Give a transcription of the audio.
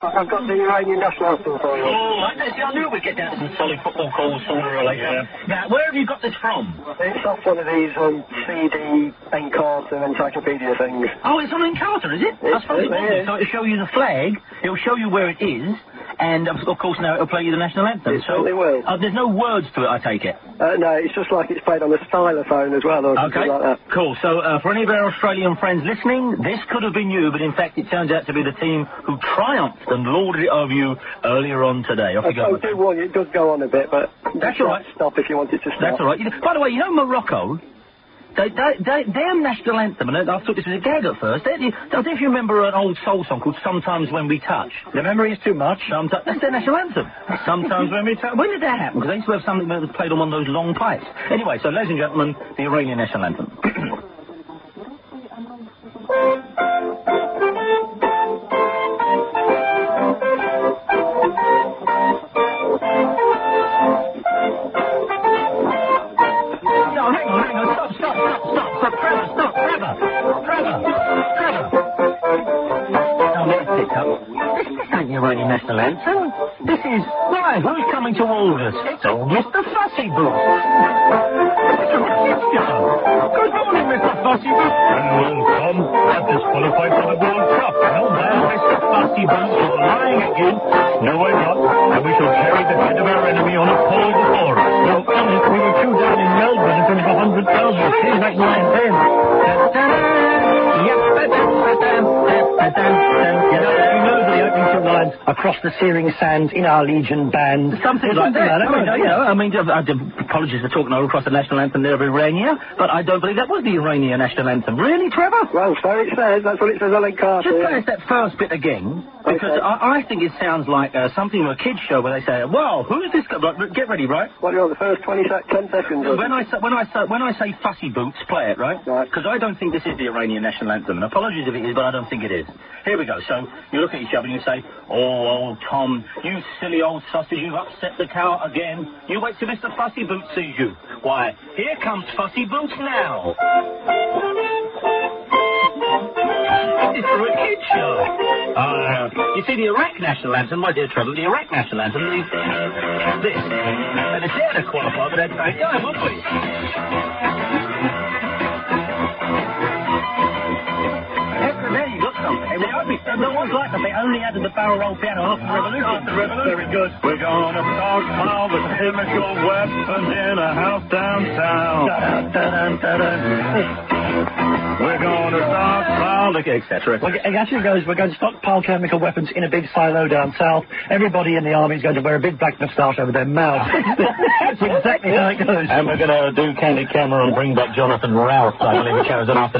I've got the Iranian national anthem for you. Oh, I knew we'd get down to some solid football calls sooner or later. Now, where have you got this from? It's off one of these CD Encarta encyclopedia things. Oh, it's on Encarta, is it? I suppose it was. So it'll show you the flag, it'll show you where it is, and of course now it'll play you the national anthem. It certainly will. There's no words to it, I take it? No, it's just like it's played on a stylophone as well, or something like that. Cool. So, for any of our Australian friends listening, this could have been you, but in fact it turns out to be the team who triumphed and lauded it over you earlier on today. Off you go. I do warn you, it does go on a bit, but that's all right. Stop if you want it to stop. That's all right. By the way, you know Morocco? Their national anthem, and I thought this was a gag at first. I don't know if you remember an old soul song called Sometimes When We Touch. The memory is too much. That's their national anthem. Sometimes When We Touch. When did that happen? Because they used to have something that was played on one of those long pipes. Anyway, so ladies and gentlemen, the Iranian national anthem. Iranian national anthem. This is... Why, who's coming towards us? It's old Mr. Fussy Boots. Good morning, Mr. Fussy Boots. And welcome. I've disqualified for the World Cup. Well, there, Mr. Fussy Boots is lying at you. No, I'm not. And we shall carry the head of our enemy on a pole before us. No, honest, we were two down in Melbourne in front of 100,000. Seems like 9 10. Across the searing sands in our Legion band. Something like that. Apologies for talking over across the national anthem there of Irania, but I don't believe that was the Iranian national anthem. Really, Trevor? Well, so it says. That's what it says on Encarta. Just play us that first bit again, because I think it sounds like something from a kids' show where they say, "Well, who's this guy?" Get ready, right? What do you want, the first 10 seconds? When I say Fussy Boots, play it, right? Right. Because I don't think this is the Iranian national anthem. And apologies if it is, but I don't think it is. Here we go. So you look at each other and you say, "Oh, old Tom, you silly old sausage, you've upset the cow again. You wait till Mr. Fussy Boots sees you. Why, here comes Fussy Boots now." This is for a kid show. You see, the Iraq national anthem, my dear Trevor, the Iraq national anthem is this. And it's there to qualify, but that's right, go, won't we? There you got something. No one's like them. They only added the barrel roll piano after the revolution. Very good. We're gonna stockpile the chemical weapons in a house downtown. We're gonna stockpile, etc. It actually goes, we're going to stockpile chemical weapons in a big silo down south. Everybody in the army is going to wear a big black moustache over their mouth. That's exactly how it goes. And we're going to do Candid Camera and bring back Jonathan Ralph, I believe, it carries on after that.